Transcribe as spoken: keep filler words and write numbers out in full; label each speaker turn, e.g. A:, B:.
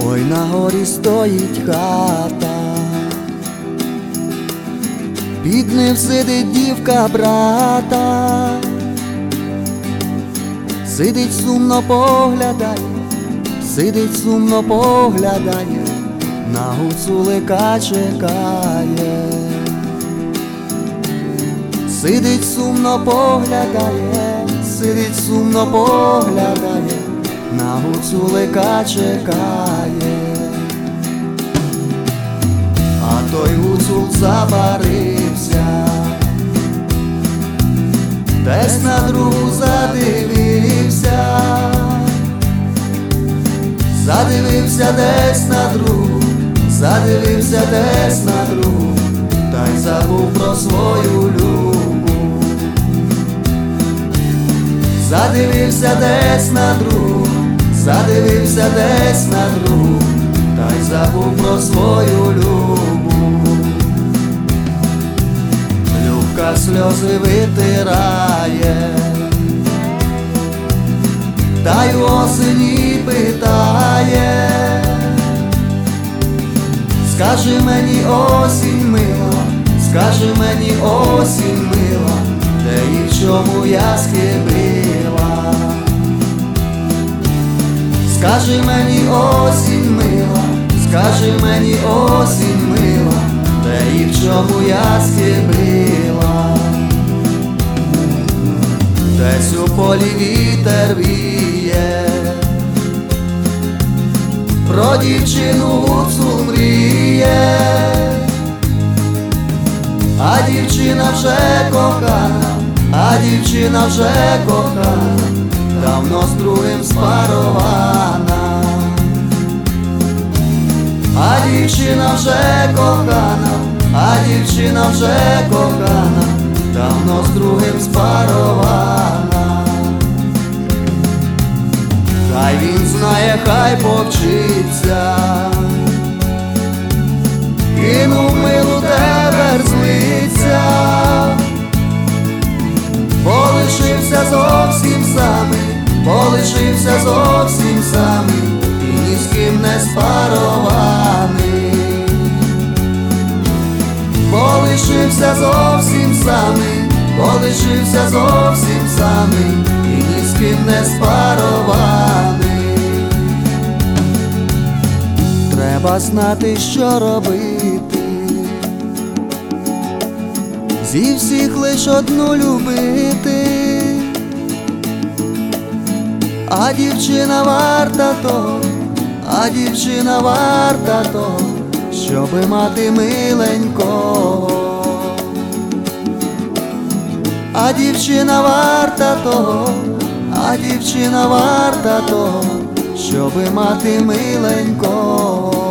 A: Ой, на горі стоїть хата, під ним сидить дівка брата, сидить сумно поглядає, сидить сумно поглядає, на гуцулика чекає. Сидить сумно поглядає, сидить сумно поглядає, на гуцулика чекає. А той гуцул забарився, десь на другу задивився, задивився десь на другу, задивився десь на другу, та й забув про свою любов. Задивився десь на другу, задивився десь на другу, та й забув про свою любов. Любка сльози витирає, та й осені питає: скажи мені, осінь мила, скажи мені, осінь мила, де і в чому я схибила. Скажи мені, осінь мила, скажи мені, осінь мила, де і в чому я схибила. Десь у полі вітер віє, про дівчину гуцул мріє, а дівчина вже кохана, а дівчина вже кохана, давно з другим спарована. А дівчина вже кохана, а дівчина вже кохана, давно з другим спарована. Хай він знає, хай повчиться, кинув милу, тепер злиться, полишився зовсім самий, полишився зовсім самий, і ні з ким не спарований. Полишився зовсім самий, полишився зовсім самий, і ні з ким не спарований. Треба знати, що робити, зі всіх лиш одну любити, а дівчина варта того, а дівчина варта того, щоби мати миленького. А дівчина варта того, а дівчина варта того, щоби мати миленького.